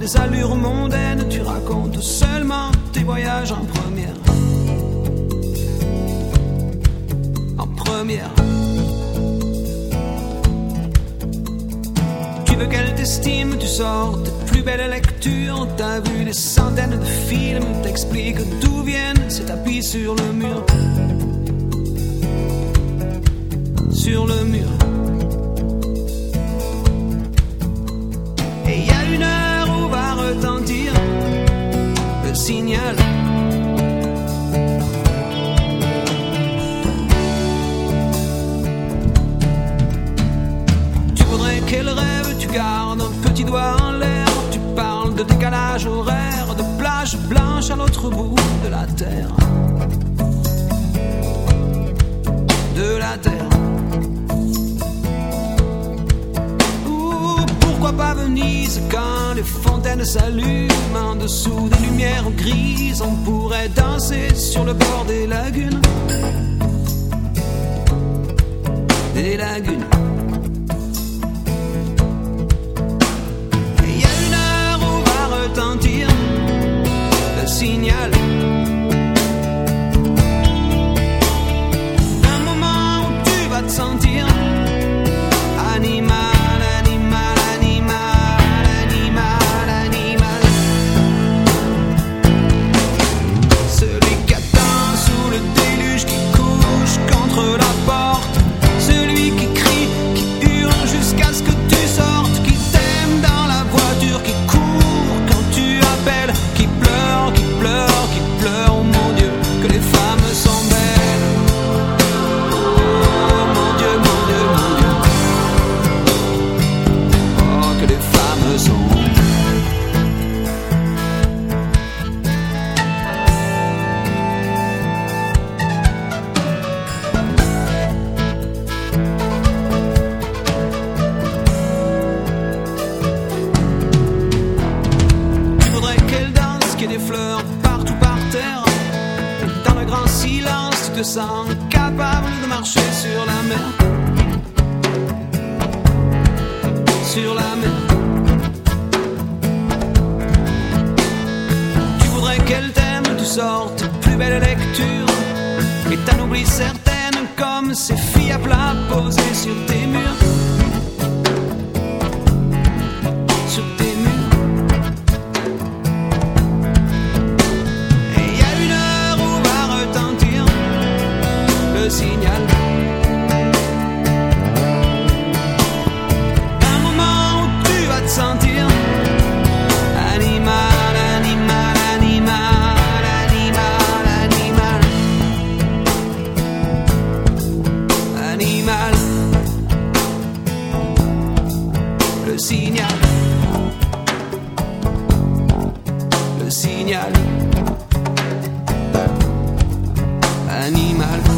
des allures mondaines, tu racontes seulement tes voyages en première. En première. Tu veux qu'elle t'estime, tu sors tes plus belles lectures. T'as vu des centaines de films, t'expliques d'où viennent ces tapis sur le mur. Sur le mur. Et il y a une heure où va retentir le signal. Tu voudrais qu'elle rêve, tu gardes un petit doigt en l'air. Tu parles de décalage horaire, de plage blanche à l'autre bout de la terre. De la terre. Pourquoi pas Venise quand les fontaines s'allument en dessous des lumières grises? On pourrait danser sur le bord des lagunes. Des lagunes. Et il y a une heure où va retentir le signal. Un moment où tu vas te sentir animal. Te sens capable de marcher sur la mer. Sur la mer. Tu voudrais qu'elle t'aime, tu sortes plus belle lecture. Et t'en oublies certaines comme ces filles à plat posées sur tes murs. Sur tes murs. Et y a une heure où va retentir le signal. Un moment où tu vas te sentir animal, animal, animal, animal, animal, animal. Le signal. Le signal. Animal.